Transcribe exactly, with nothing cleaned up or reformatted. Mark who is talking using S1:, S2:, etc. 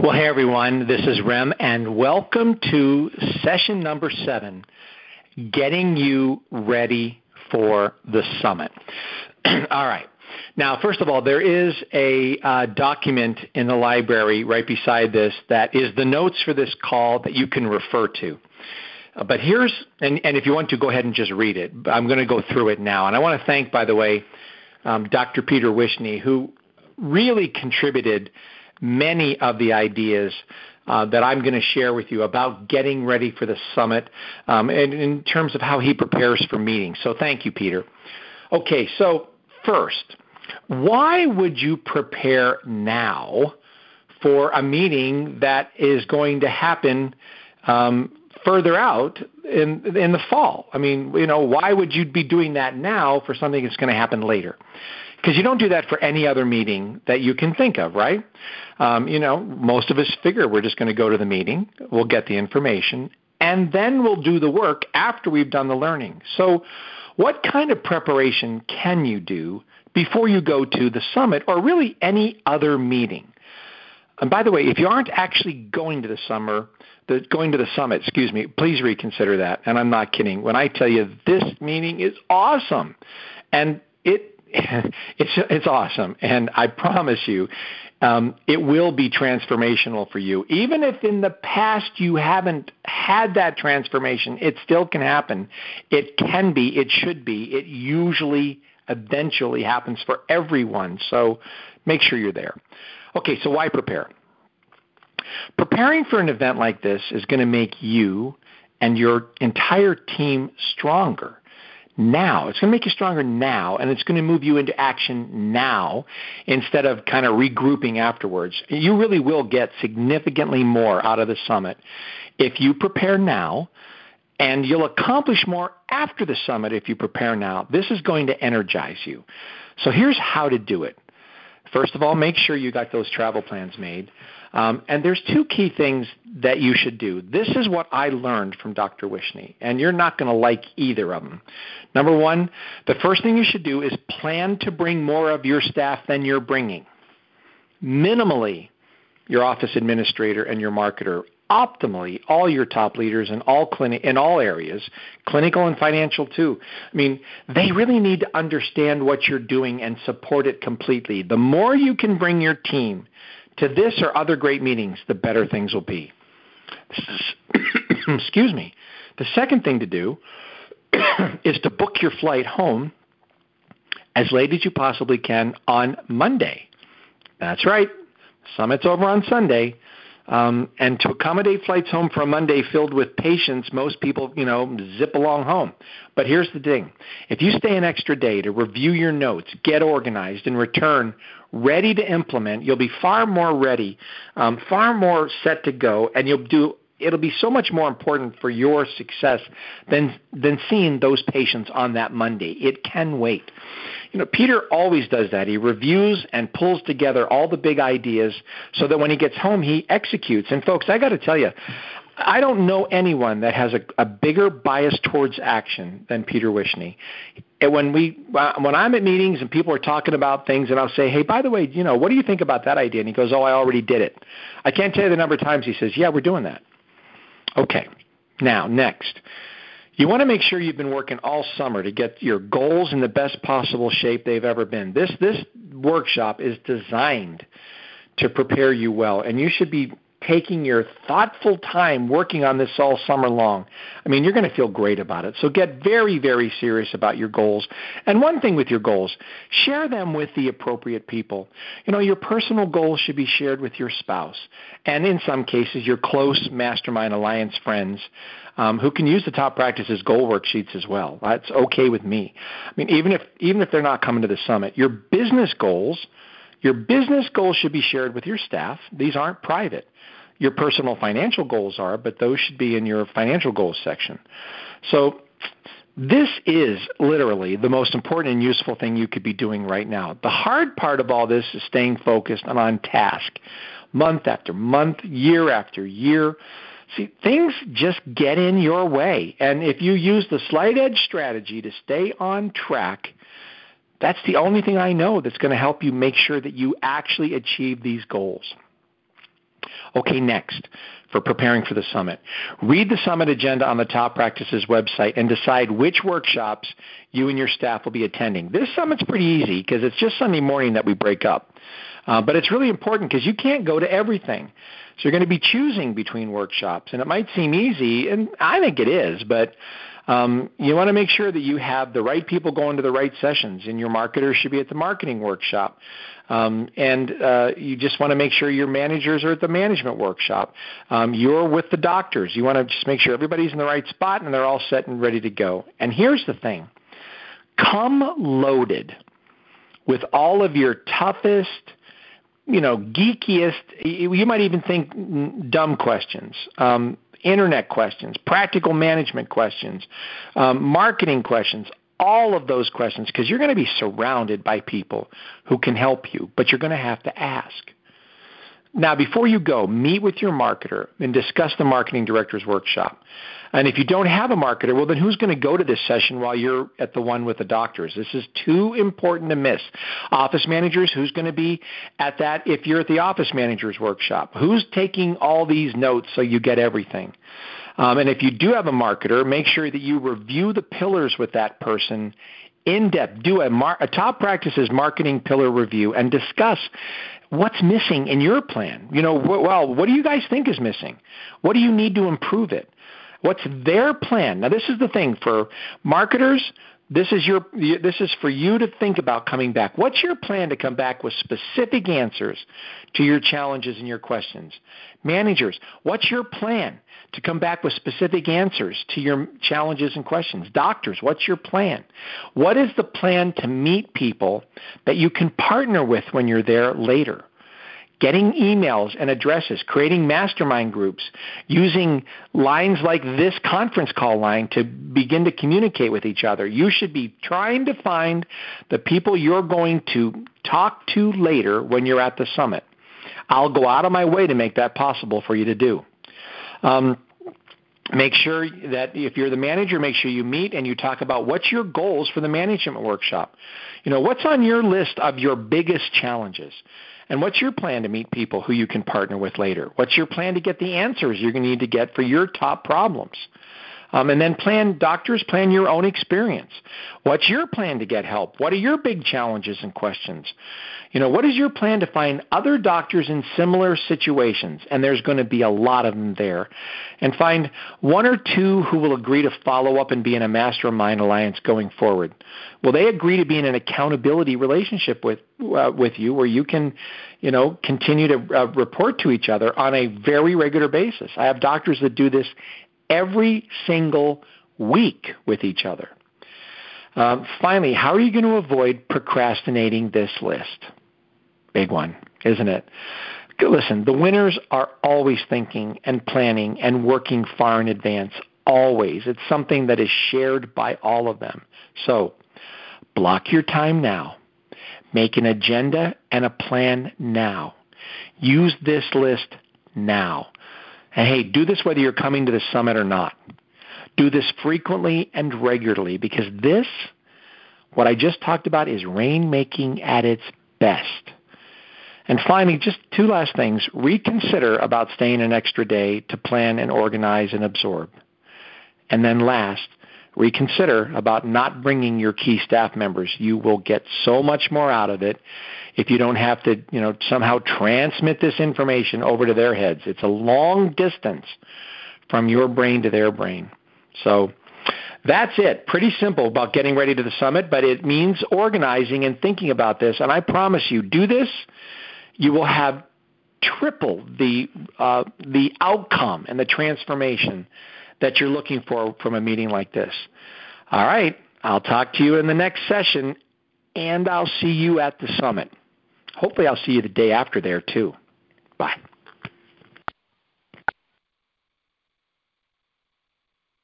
S1: Well, hey, everyone. This is Rem, and welcome to session number seven, Getting You Ready for the Summit. All right. Now, first of all, there is a uh, document in the library right beside this that is the notes for this call that you can refer to. Uh, but here's, and, and if you want to, go ahead and just read it. I'm going to go through it now. And I want to thank, by the way, um, Doctor Peter Wishney, who really contributed many of the ideas uh, that I'm going to share with you about getting ready for the summit um, and in terms of how he prepares for meetings. So thank you, Peter. Okay, so first, why would you prepare now for a meeting that is going to happen um, further out in in the fall? I mean, you know, why would you be doing that now for something that's going to happen later? Because you don't do that for any other meeting that you can think of, right? Um, you know, most of us figure we're just going to go to the meeting, we'll get the information, and then we'll do the work after we've done the learning. So what kind of preparation can you do before you go to the summit or really any other meeting? And by the way, if you aren't actually going to the summer, the, going to the summit, excuse me, please reconsider that. And I'm not kidding when I tell you this meeting is awesome. And it It's it's awesome, and I promise you, um, it will be transformational for you. Even if in the past you haven't had that transformation, it still can happen. It can be, it should be, it usually eventually happens for everyone, so make sure you're there. Okay, so why prepare? Preparing for an event like this is going to make you and your entire team stronger. Now. It's going to make you stronger now, and it's going to move you into action now instead of kind of regrouping afterwards. You really will get significantly more out of the summit if you prepare now, and you'll accomplish more after the summit if you prepare now. This is going to energize you. So here's how to do it. First of all, make sure you got those travel plans made. Um, and there's two key things that you should do. This is what I learned from Doctor Wishney, and you're not going to like either of them. Number one, the first thing you should do is plan to bring more of your staff than you're bringing. Minimally, your office administrator and your marketer. Optimally, all your top leaders in all clinic in all areas, clinical and financial too. I mean, they really need to understand what you're doing and support it completely. The more you can bring your team to this or other great meetings, the better things will be. Excuse me. The second thing to do is to book your flight home as late as you possibly can on Monday. That's right. Summit's over on Sunday. Um, and to accommodate flights home for a Monday filled with patients, most people, you know, zip along home. But here's the thing. If you stay an extra day to review your notes, get organized, and return ready to implement, you'll be far more ready, um, far more set to go, and you'll do. It'll be so much more important for your success than than seeing those patients on that Monday. It can wait. You know, Peter always does that. He reviews and pulls together all the big ideas so that when he gets home, he executes. And folks, I got to tell you, I don't know anyone that has a, a bigger bias towards action than Peter Wishney. And when we, when I'm at meetings and people are talking about things, and I'll say, "Hey, by the way, you know, what do you think about that idea?" And he goes, "Oh, I already did it." I can't tell you the number of times he says, "Yeah, we're doing that." Okay. Now, next. You want to make sure you've been working all summer to get your goals in the best possible shape they've ever been. This this workshop is designed to prepare you well, and you should be taking your thoughtful time working on this all summer long. I mean, you're going to feel great about it. So get very, very serious about your goals. And one thing with your goals, share them with the appropriate people. You know, your personal goals should be shared with your spouse, and in some cases, your close mastermind alliance friends um, who can use the top practices goal worksheets as well. That's okay with me. I mean, even if even if they're not coming to the summit, your business goals, your business goals should be shared with your staff. These aren't private. Your personal financial goals are, but those should be in your financial goals section. So this is literally the most important and useful thing you could be doing right now. The hard part of all this is staying focused and on task, month after month, year after year. See, things just get in your way. And if you use the slight edge strategy to stay on track, that's the only thing I know that's going to help you make sure that you actually achieve these goals. Okay, next, for preparing for the summit, read the summit agenda on the Top Practices website and decide which workshops you and your staff will be attending. This summit's pretty easy because it's just Sunday morning that we break up. Uh, but it's really important because you can't go to everything. So you're going to be choosing between workshops. And it might seem easy, and I think it is, but um, you want to make sure that you have the right people going to the right sessions, and your marketer should be at the marketing workshop. Um, and uh, you just want to make sure your managers are at the management workshop. Um, you're with the doctors. You want to just make sure everybody's in the right spot and they're all set and ready to go. And here's the thing. Come loaded with all of your toughest, you know, geekiest, you might even think dumb questions, um, internet questions, practical management questions, um, marketing questions, all of those questions, because you're going to be surrounded by people who can help you, but you're going to have to ask. Now, before you go, meet with your marketer and discuss the marketing director's workshop. And if you don't have a marketer, well, then who's going to go to this session while you're at the one with the doctors? This is too important to miss. Office managers, who's going to be at that if you're at the office manager's workshop? Who's taking all these notes so you get everything? Um, and if you do have a marketer, make sure that you review the pillars with that person in depth. Do a, mar- a Top Practices marketing pillar review and discuss what's missing in your plan. You know, wh- well, what do you guys think is missing? What do you need to improve it? What's their plan? Now, this is the thing for marketers. This is your. This is for you to think about coming back. What's your plan to come back with specific answers to your challenges and your questions? Managers, what's your plan to come back with specific answers to your challenges and questions? Doctors, what's your plan? What is the plan to meet people that you can partner with when you're there later? Getting emails and addresses, creating mastermind groups, using lines like this conference call line to begin to communicate with each other. You should be trying to find the people you're going to talk to later when you're at the summit. I'll go out of my way to make that possible for you to do. Um, Make sure that if you're the manager, make sure you meet and you talk about what's your goals for the management workshop. You know, what's on your list of your biggest challenges? And what's your plan to meet people who you can partner with later? What's your plan to get the answers you're going to need to get for your top problems? Um, and then plan, doctors, plan your own experience. What's your plan to get help? What are your big challenges and questions? You know, what is your plan to find other doctors in similar situations? And there's going to be a lot of them there. And find one or two who will agree to follow up and be in a mastermind alliance going forward. Will they agree to be in an accountability relationship with uh, with you where you can, you know, continue to uh, report to each other on a very regular basis? I have doctors that do this every single week with each other. Uh, finally, how are you going to avoid procrastinating this list? Big one, isn't it? Listen, the winners are always thinking and planning and working far in advance, always. It's something that is shared by all of them. So block your time now. Make an agenda and a plan now. Use this list now. And hey, do this whether you're coming to the summit or not. Do this frequently and regularly because this, what I just talked about, is rainmaking at its best. And finally, just two last things. Reconsider about staying an extra day to plan and organize and absorb. And then last, reconsider about not bringing your key staff members. You will get so much more out of it if you don't have to, you know, somehow transmit this information over to their heads. It's a long distance from your brain to their brain. So that's it. Pretty simple about getting ready to the summit, but it means organizing and thinking about this. And I promise you, do this, you will have triple the uh, the outcome and the transformation that you're looking for from a meeting like this. All right, I'll talk to you in the next session, and I'll see you at the summit. Hopefully I'll see you the day after there, too. Bye.